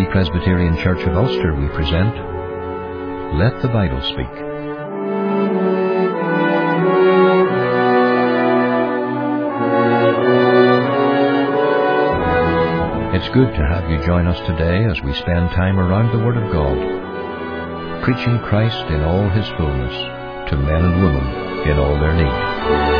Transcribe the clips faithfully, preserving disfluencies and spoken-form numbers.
Free Presbyterian Church of Ulster, we present Let the Bible Speak. It's good to have you join us today as we spend time around the Word of God, preaching Christ in all His fullness to men and women in all their need.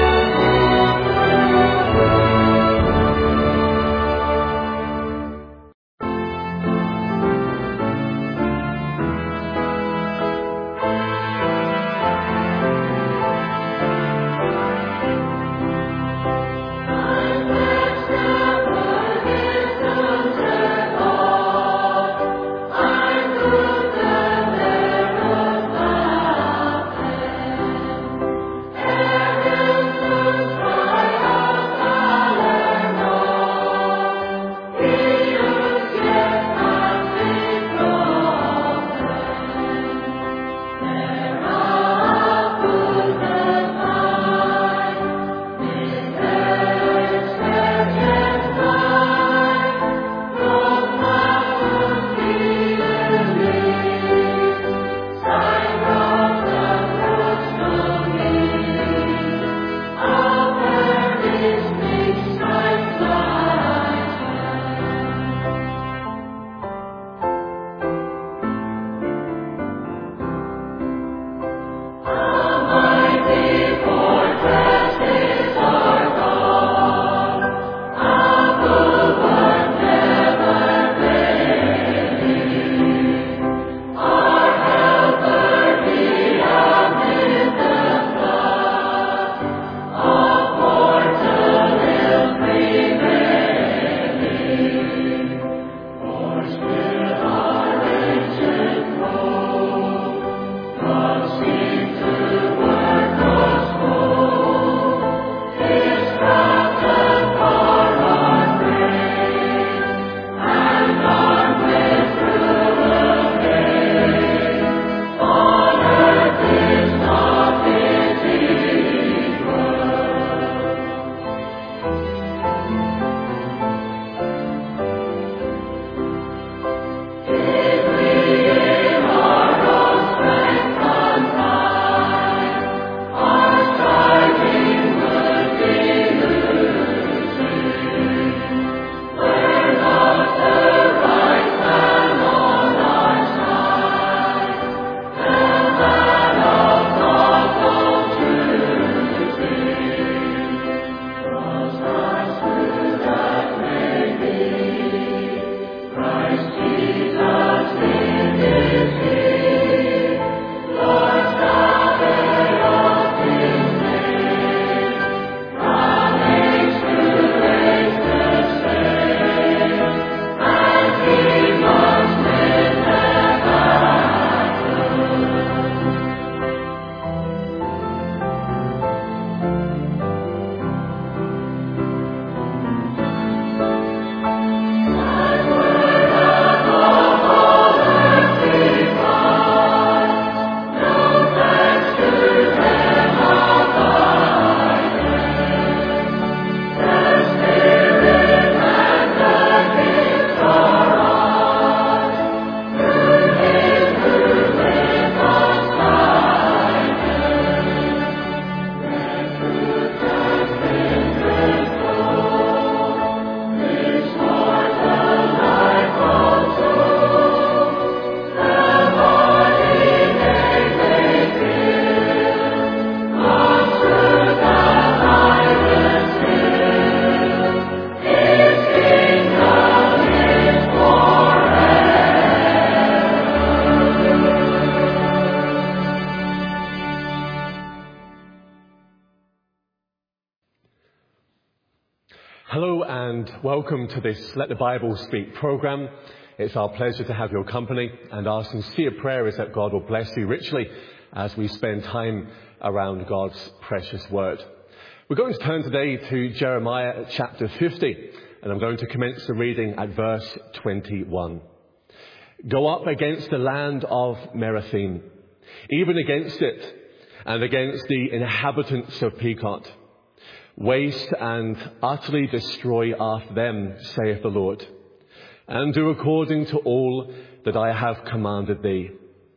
Welcome to this Let the Bible Speak program. It's our pleasure to have your company, and our sincere prayer is that God will bless you richly as we spend time around God's precious word. We're going to turn today to Jeremiah chapter fifty, and I'm going to commence the reading at verse twenty-one. Go up against the land of Merathim, even against it, and against the inhabitants of Pekod. Waste and utterly destroy after them, saith the Lord. and do according to all that I have commanded thee.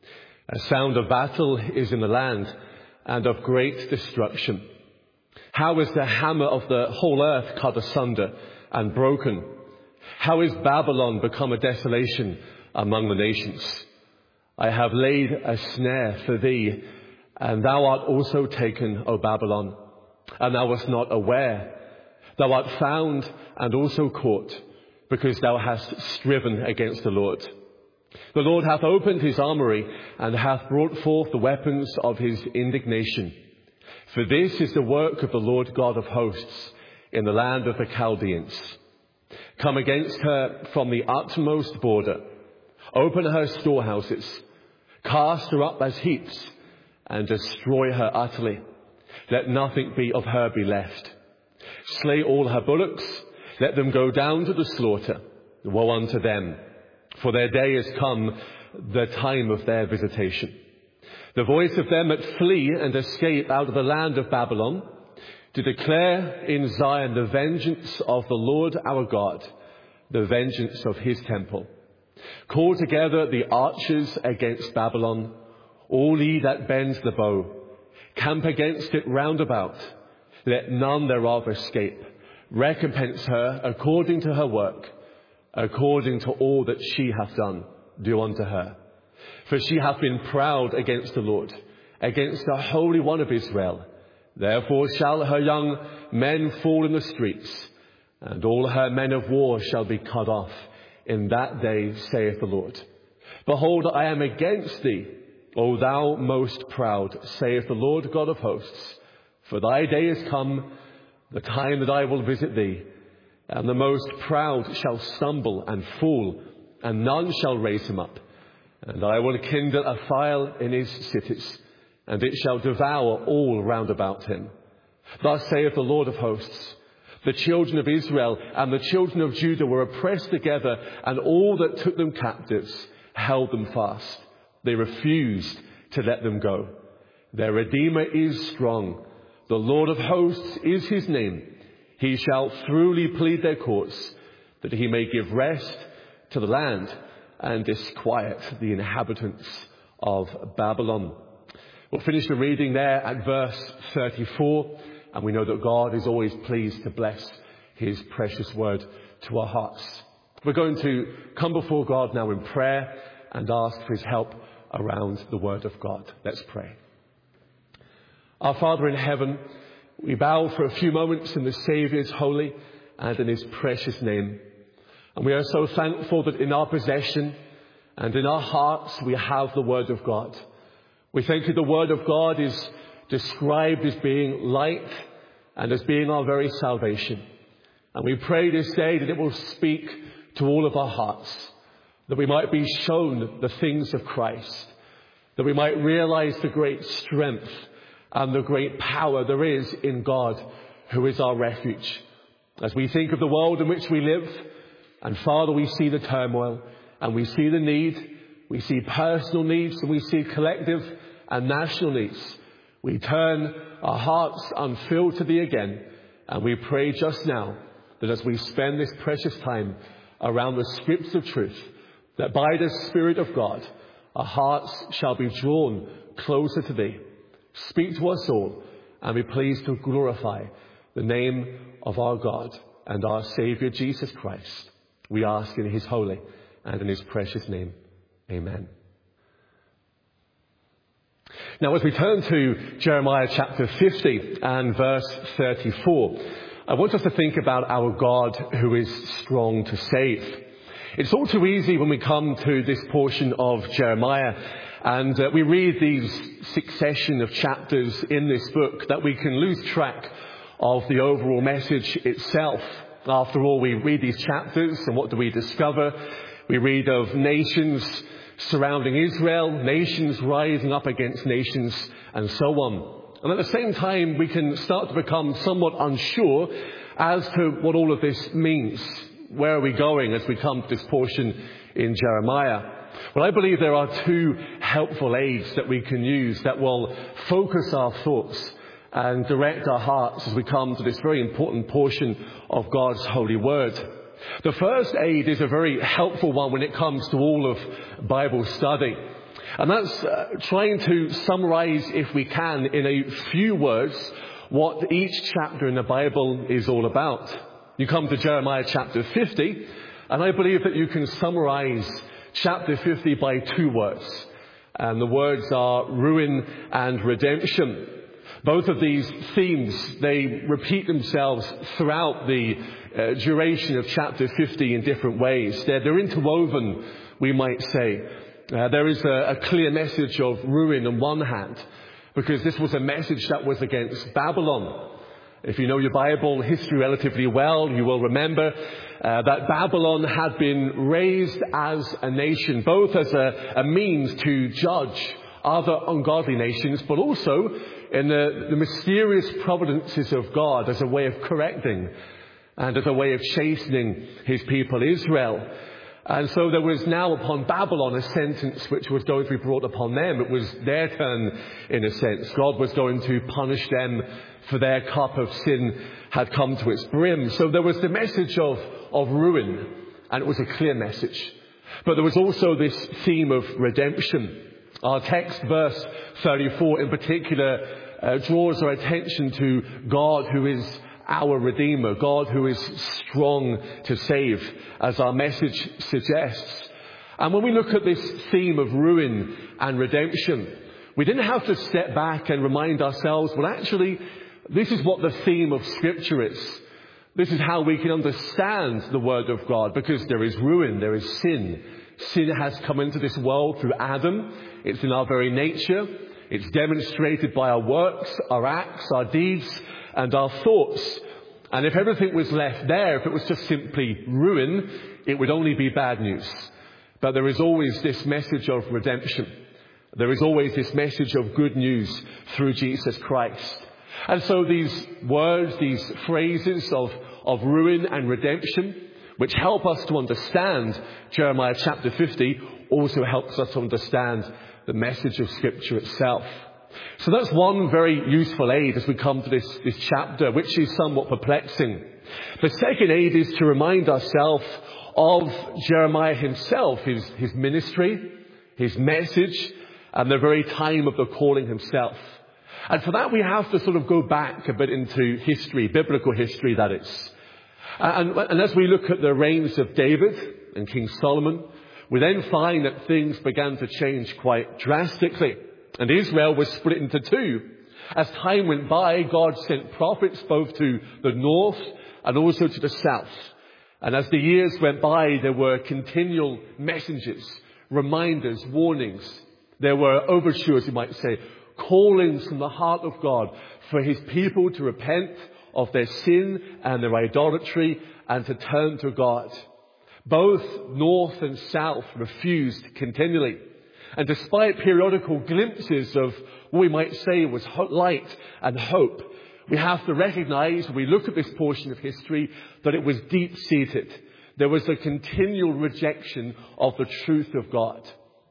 A sound of battle is in the land, and of great destruction. How is the hammer of the whole earth cut asunder and broken? How is Babylon become a desolation among the nations? I have laid a snare for thee, and thou art also taken, O Babylon, and thou wast not aware. Thou art found and also caught, because thou hast striven against the Lord. The Lord hath opened his armoury, and hath brought forth the weapons of his indignation. For this is the work of the Lord God of hosts in the land of the Chaldeans. Come against her from the utmost border. Open her storehouses. Cast her up as heaps, and destroy her utterly. Let nothing be of her be left. Slay all her bullocks. Let them go down to the slaughter. Woe unto them, for their day is come, the time of their visitation. The voice of them that flee and escape out of the land of Babylon, to declare in Zion the vengeance of the Lord our God, the vengeance of his temple. Call together the archers against Babylon, all ye that bend the bow. Camp against it round about. Let none thereof escape. Recompense her according to her work, according to all that she hath done, do unto her. For she hath been proud against the Lord, against the Holy One of Israel. Therefore shall her young men fall in the streets, and all her men of war shall be cut off. In that day, saith the Lord. Behold, I am against thee, O thou most proud, saith the Lord God of hosts. For thy day is come, the time that I will visit thee, and the most proud shall stumble and fall, and none shall raise him up. And I will kindle a fire in his cities, and it shall devour all round about him. Thus saith the Lord of hosts, the children of Israel and the children of Judah were oppressed together, and all that took them captives held them fast. They refused to let them go. Their Redeemer is strong. The Lord of hosts is his name. He shall truly plead their cause, that he may give rest to the land and disquiet the inhabitants of Babylon. We'll finish the reading there at verse thirty-four, and we know that God is always pleased to bless his precious word to our hearts. We're going to come before God now in prayer and ask for his help around the word of God. Let's pray. Our Father in heaven, we bow for a few moments in the Saviour's holy and in his precious name. And we are so thankful that in our possession and in our hearts we have the word of God. We think that the word of God is described as being light and as being our very salvation. And we pray this day that it will speak to all of our hearts, that we might be shown the things of Christ, that we might realize the great strength and the great power there is in God, who is our refuge. As we think of the world in which we live, and Father, we see the turmoil, and we see the need, we see personal needs, and we see collective and national needs. We turn our hearts unfilled to thee again, and we pray just now that as we spend this precious time around the scripts of truth, that by the Spirit of God, our hearts shall be drawn closer to thee. Speak to us all, and be pleased to glorify the name of our God and our Saviour Jesus Christ. We ask in his holy and in his precious name. Amen. Now, as we turn to Jeremiah chapter fifty and verse thirty-four, I want us to think about our God who is strong to save. It's all too easy when we come to this portion of Jeremiah and uh, we read these succession of chapters in this book that we can lose track of the overall message itself. After all, we read these chapters and what do we discover? We read of nations surrounding Israel, nations rising up against nations, and so on. And at the same time, we can start to become somewhat unsure as to what all of this means. Where are we going as we come to this portion in Jeremiah? Well, I believe there are two helpful aids that we can use that will focus our thoughts and direct our hearts as we come to this very important portion of God's holy word. The first aid is a very helpful one when it comes to all of Bible study. And that's uh, trying to summarize, if we can, in a few words, what each chapter in the Bible is all about. You come to Jeremiah chapter fifty, and I believe that you can summarize chapter fifty by two words. And the words are ruin and redemption. Both of these themes, they repeat themselves throughout the uh, duration of chapter fifty in different ways. They're, they're interwoven, we might say. Uh, there is a, a clear message of ruin on one hand, because this was a message that was against Babylon. If you know your Bible history relatively well, you will remember uh, that Babylon had been raised as a nation, both as a, a means to judge other ungodly nations, but also in the, the mysterious providences of God as a way of correcting and as a way of chastening his people Israel. And so there was now upon Babylon a sentence which was going to be brought upon them. It was their turn, in a sense. God was going to punish them for their cup of sin had come to its brim. So there was the message of, of ruin, and it was a clear message. But there was also this theme of redemption. Our text, verse thirty-four in particular, uh, draws our attention to God who is our Redeemer, God who is strong to save, as our message suggests. And when we look at this theme of ruin and redemption, we didn't have to step back and remind ourselves, well, actually, this is what the theme of Scripture is. This is how we can understand the Word of God, because there is ruin, there is sin. Sin has come into this world through Adam. It's in our very nature. It's demonstrated by our works, our acts, our deeds, and our thoughts. And if everything was left there, if it was just simply ruin, it would only be bad news. But there is always this message of redemption. There is always this message of good news through Jesus Christ. And so these words, these phrases of, of ruin and redemption, which help us to understand Jeremiah chapter fifty, also helps us to understand the message of Scripture itself. So that's one very useful aid as we come to this, this chapter, which is somewhat perplexing. The second aid is to remind ourselves of Jeremiah himself, his, his ministry, his message, and the very time of the calling himself. And for that we have to sort of go back a bit into history, biblical history that is. And, and as we look at the reigns of David and King Solomon, we then find that things began to change quite drastically. And Israel was split into two. As time went by, God sent prophets both to the north and also to the south. And as the years went by, there were continual messengers, reminders, warnings. There were overtures, you might say, callings from the heart of God for his people to repent of their sin and their idolatry and to turn to God. Both north and south refused continually. And despite periodical glimpses of what we might say was light and hope, we have to recognize, when we look at this portion of history, that it was deep-seated. There was a continual rejection of the truth of God.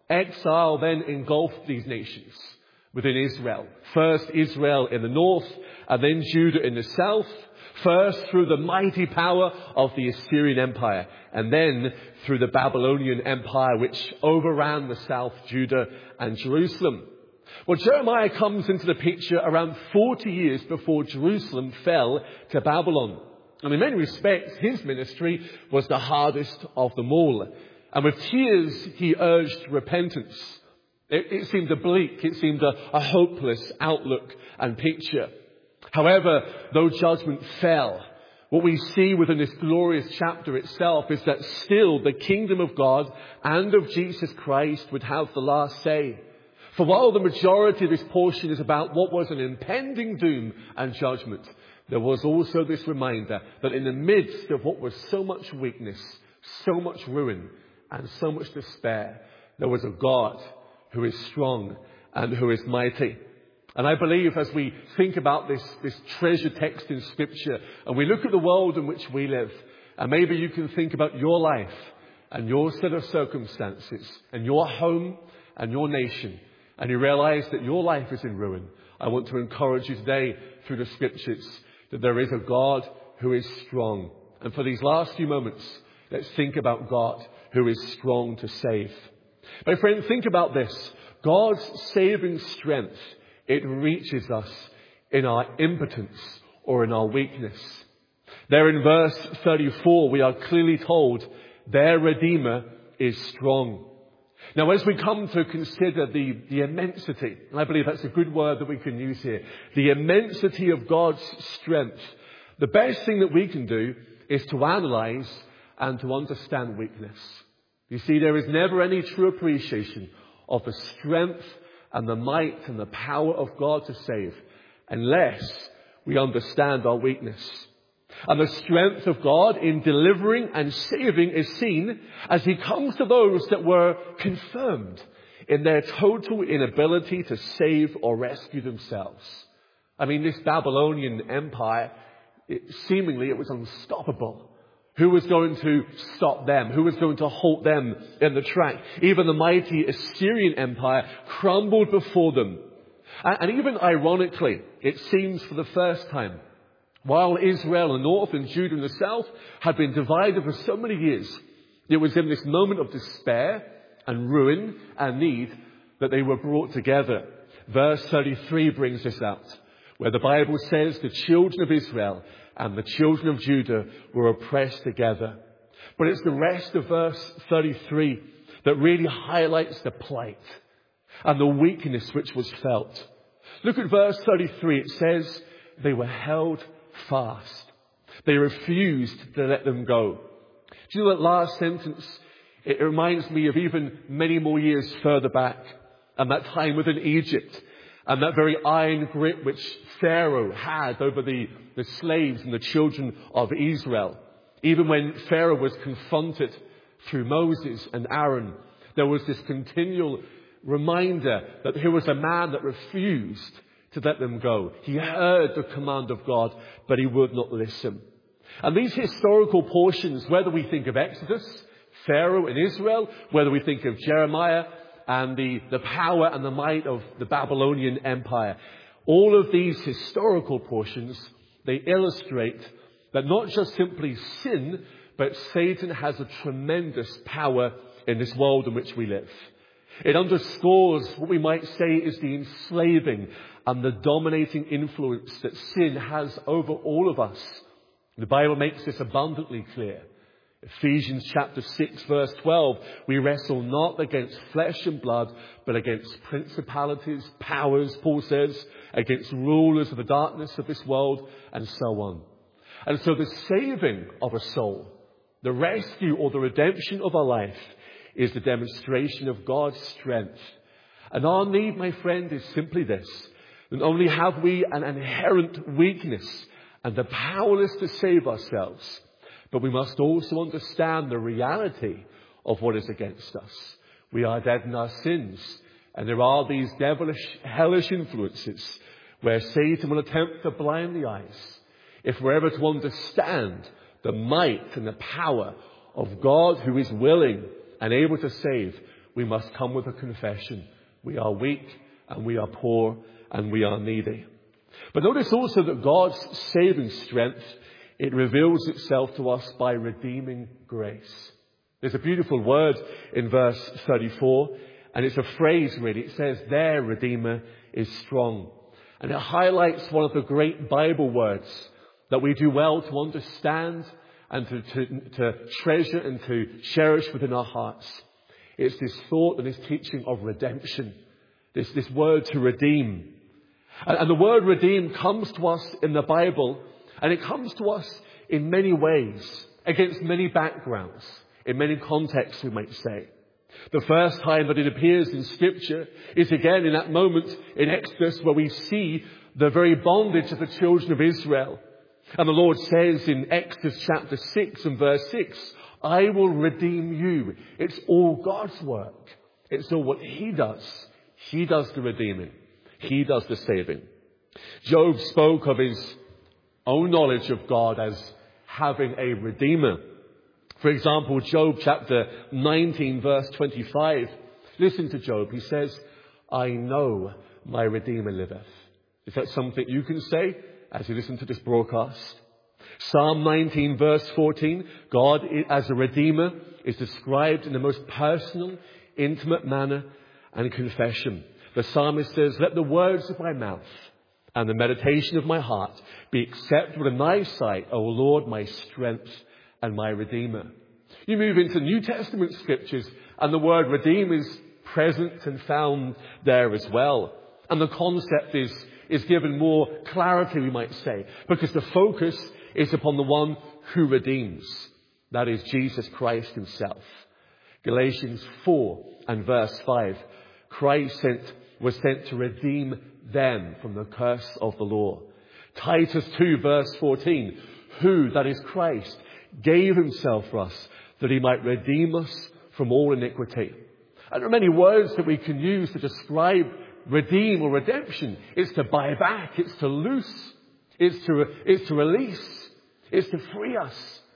Exile then engulfed these nations within Israel. First Israel in the north, and then Judah in the south. First through the mighty power of the Assyrian Empire, and then through the Babylonian Empire, which overran the south, Judah and Jerusalem. Well, Jeremiah comes into the picture around forty years before Jerusalem fell to Babylon. And in many respects, his ministry was the hardest of them all. And with tears, he urged repentance. It, it seemed a bleak, it seemed a, a hopeless outlook and picture. However, though judgment fell, what we see within this glorious chapter itself is that still the kingdom of God and of Jesus Christ would have the last say. For while the majority of this portion is about what was an impending doom and judgment, there was also this reminder that in the midst of what was so much weakness, so much ruin, and so much despair, there was a God who is strong and who is mighty. And I believe as we think about this, this treasure text in Scripture, and we look at the world in which we live, and maybe you can think about your life and your set of circumstances and your home and your nation, and you realize that your life is in ruin. I want to encourage you today through the Scriptures that there is a God who is strong And for these last few moments, let's think about God, who is strong to save. My friend, think about this. God's saving strength, it reaches us in our impotence or in our weakness. There in verse thirty-four, we are clearly told their Redeemer is strong. Now, as we come to consider the, the immensity, and I believe that's a good word that we can use here, the immensity of God's strength, the best thing that we can do is to analyze and to understand weakness. You see, there is never any true appreciation of the strength and the might and the power of God to save unless we understand our weakness. And the strength of God in delivering and saving is seen as he comes to those that were confirmed in their total inability to save or rescue themselves. I mean, this Babylonian empire, it, seemingly it was unstoppable. Who was going to stop them? Who was going to halt them in the track? Even the mighty Assyrian Empire crumbled before them. And, and even ironically, it seems for the first time, while Israel in the north and Judah in the south had been divided for so many years, it was in this moment of despair and ruin and need that they were brought together. Verse thirty-three brings this out, where the Bible says the children of Israel and the children of Judah were oppressed together. But it's the rest of verse thirty-three that really highlights the plight and the weakness which was felt. Look at verse thirty-three. It says they were held fast. They refused to let them go. Do you know that last sentence? It reminds me of even many more years further back, and that time within Egypt, and that very iron grip which Pharaoh had over the, the slaves and the children of Israel. Even when Pharaoh was confronted through Moses and Aaron, there was this continual reminder that here was a man that refused to let them go. He heard the command of God, but he would not listen. And these historical portions, whether we think of Exodus, Pharaoh and Israel, whether we think of Jeremiah and the, the power and the might of the Babylonian Empire, all of these historical portions, they illustrate that not just simply sin, but Satan has a tremendous power in this world in which we live. It underscores what we might say is the enslaving and the dominating influence that sin has over all of us. The Bible makes this abundantly clear. Ephesians chapter six verse twelve, we wrestle not against flesh and blood, but against principalities, powers, Paul says, against rulers of the darkness of this world, and so on. And so the saving of a soul, the rescue or the redemption of a life, is the demonstration of God's strength. And our need, my friend, is simply this. Not only have we an inherent weakness and are powerless to save ourselves, but we must also understand the reality of what is against us. We are dead in our sins, and there are these devilish, hellish influences where Satan will attempt to blind the eyes. If we're ever to understand the might and the power of God who is willing and able to save, we must come with a confession. We are weak and we are poor and we are needy. But notice also that God's saving strength, it reveals itself to us by redeeming grace. There's a beautiful word in verse thirty-four, and it's a phrase really. It says, their Redeemer is strong. And it highlights one of the great Bible words that we do well to understand and to, to, to treasure and to cherish within our hearts. It's this thought and this teaching of redemption. This, this word to redeem. And, and the word redeem comes to us in the Bible, and it comes to us in many ways, against many backgrounds, in many contexts, we might say. The first time that it appears in Scripture is again in that moment in Exodus where we see the very bondage of the children of Israel. And the Lord says in Exodus chapter six and verse six, I will redeem you. It's all God's work. It's all what He does. He does the redeeming. He does the saving. Job spoke of his own knowledge of God as having a redeemer. For example, Job chapter nineteen verse twenty-five. Listen to Job. He says, I know my Redeemer liveth. Is that something you can say as you listen to this broadcast? Psalm nineteen verse fourteen, God as a redeemer is described in the most personal, intimate manner and confession. The psalmist says, let the words of my mouth and the meditation of my heart be acceptable in thy sight, O Lord, my strength and my redeemer. You move into New Testament scriptures and the word redeem is present and found there as well. And the concept is, is given more clarity, we might say, because the focus is upon the one who redeems. That is Jesus Christ himself. Galatians four and verse five. Christ sent, was sent to redeem them from the curse of the law. Titus two verse fourteen. Who, that is Christ, gave himself for us that he might redeem us from all iniquity. And there are many words that we can use to describe redeem or redemption. It's to buy back. It's to loose. It's to, it's to release. It's to free us.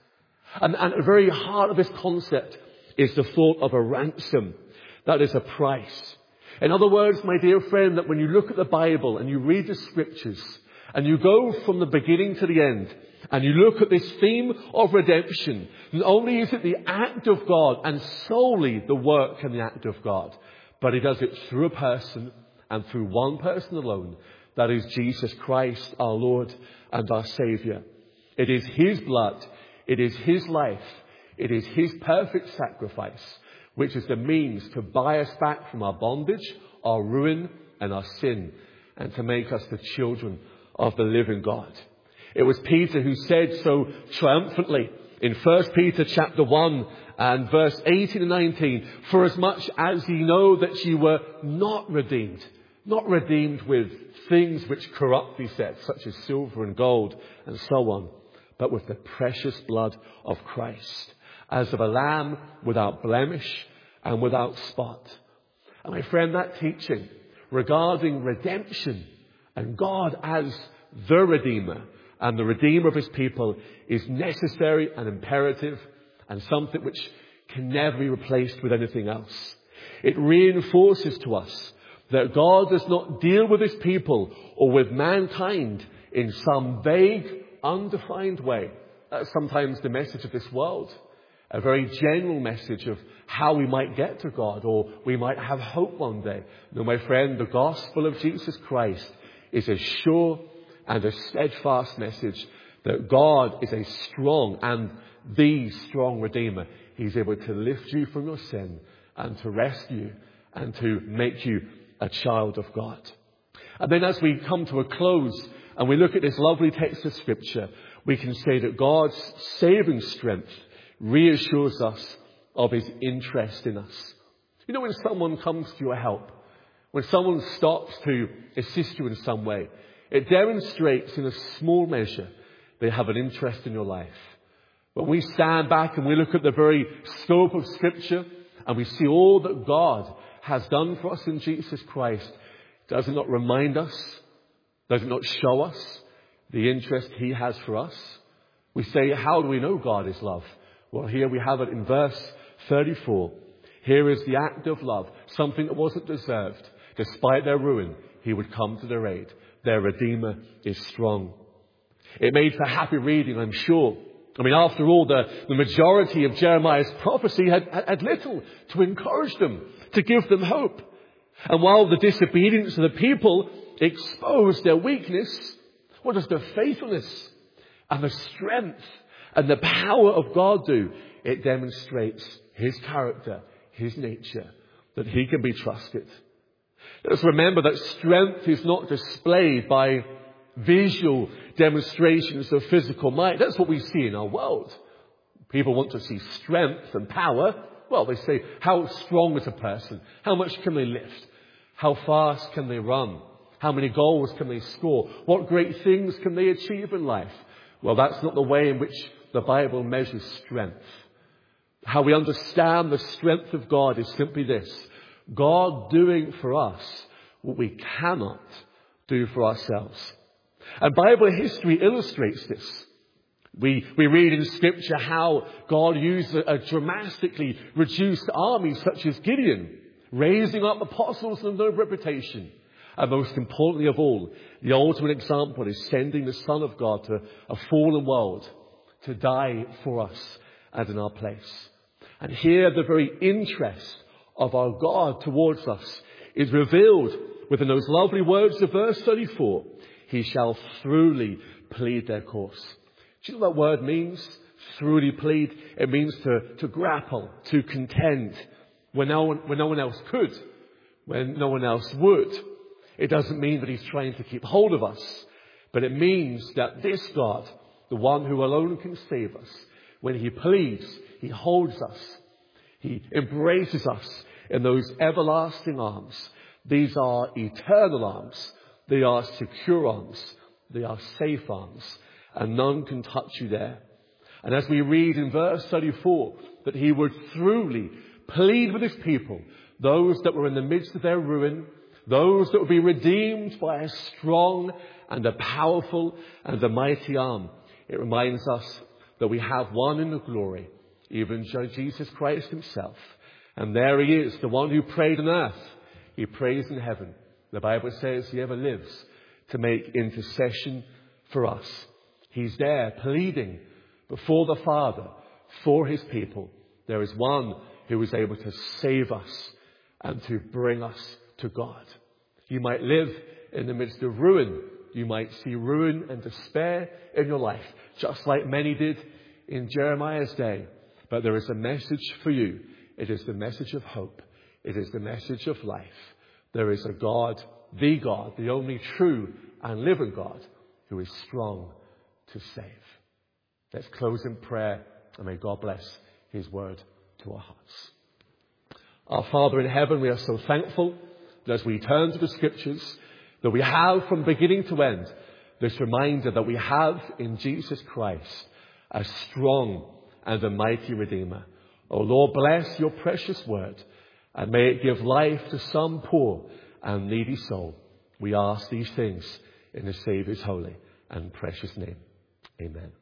And, and at the very heart of this concept is the thought of a ransom. That is a price. In other words, my dear friend, that when you look at the Bible and you read the scriptures and you go from the beginning to the end and you look at this theme of redemption, not only is it the act of God and solely the work and the act of God, but he does it through a person and through one person alone. That is Jesus Christ, our Lord and our Saviour. It is his blood. It is his life. It is his perfect sacrifice, which is the means to buy us back from our bondage, our ruin and our sin, and to make us the children of the living God. It was Peter who said so triumphantly in First Peter chapter one and verse eighteen and nineteen, for as much as ye know that ye were not redeemed, not redeemed with things which corrupt, he said, such as silver and gold and so on, but with the precious blood of Christ, as of a lamb without blemish and without spot. And my friend, that teaching regarding redemption and God as the Redeemer and the Redeemer of his people is necessary and imperative and something which can never be replaced with anything else. It reinforces to us that God does not deal with his people or with mankind in some vague, undefined way. That's sometimes the message of this world. A very general message of how we might get to God or we might have hope one day. No, my friend, the gospel of Jesus Christ is a sure and a steadfast message that God is a strong and the strong Redeemer. He's able to lift you from your sin and to rescue you and to make you a child of God. And then as we come to a close and we look at this lovely text of Scripture, we can say that God's saving strength reassures us of his interest in us. You know, when someone comes to your help, when someone stops to assist you in some way, it demonstrates in a small measure they have an interest in your life. When we stand back and we look at the very scope of Scripture and we see all that God has done for us in Jesus Christ, does it not remind us, does it not show us the interest he has for us? We say, how do we know God is love? Well, here we have it in verse thirty-four. Here is the act of love, something that wasn't deserved. Despite their ruin, he would come to their aid. Their Redeemer is strong. It made for happy reading, I'm sure. I mean, after all, the, the majority of Jeremiah's prophecy had, had little to encourage them, to give them hope. And while the disobedience of the people exposed their weakness, what does the faithfulness and the strength and the power of God do? It demonstrates his character, his nature, that he can be trusted. Let's remember that strength is not displayed by visual demonstrations of physical might. That's what we see in our world. People want to see strength and power. Well, they say, how strong is a person? How much can they lift? How fast can they run? How many goals can they score? What great things can they achieve in life? Well, that's not the way in which the Bible measures strength. How we understand the strength of God is simply this: God doing for us what we cannot do for ourselves. And Bible history illustrates this. We, we read in Scripture how God used a, a dramatically reduced army such as Gideon, raising up apostles of no reputation. And most importantly of all, the ultimate example is sending the Son of God to a fallen world to die for us and in our place. And here the very interest of our God towards us is revealed within those lovely words of verse thirty-four. He shall throughly plead their cause. Do you know what that word means? Throughly plead. It means to, to grapple, to contend when no one, when no one else could, when no one else would. It doesn't mean that he's trying to keep hold of us, but it means that this God, the one who alone can save us, when he pleads, he holds us. He embraces us in those everlasting arms. These are eternal arms. They are secure arms. They are safe arms. And none can touch you there. And as we read in verse thirty-four, that he would throughly plead with his people, those that were in the midst of their ruin, those that would be redeemed by a strong and a powerful and a mighty arm. It reminds us that we have one in the glory, even Jesus Christ himself. And there he is, the one who prayed on earth. He prays in heaven. The Bible says he ever lives to make intercession for us. He's there pleading before the Father for his people. There is one who is able to save us and to bring us to God. You might live in the midst of ruin. You might see ruin and despair in your life, just like many did in Jeremiah's day. But there is a message for you. It is the message of hope. It is the message of life. There is a God, the God, the only true and living God, who is strong to save. Let's close in prayer, and may God bless his word to our hearts. Our Father in heaven, we are so thankful that as we turn to the Scriptures, that we have from beginning to end this reminder that we have in Jesus Christ a strong and a mighty Redeemer. O Lord, bless your precious word, and may it give life to some poor and needy soul. We ask these things in the Saviour's holy and precious name. Amen.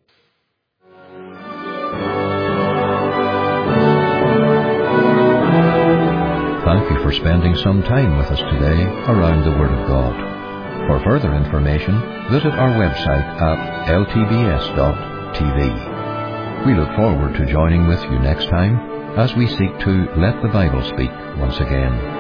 Thank you for spending some time with us today around the Word of God. For further information, visit our website at l t b s dot t v. We look forward to joining with you next time as we seek to let the Bible speak once again.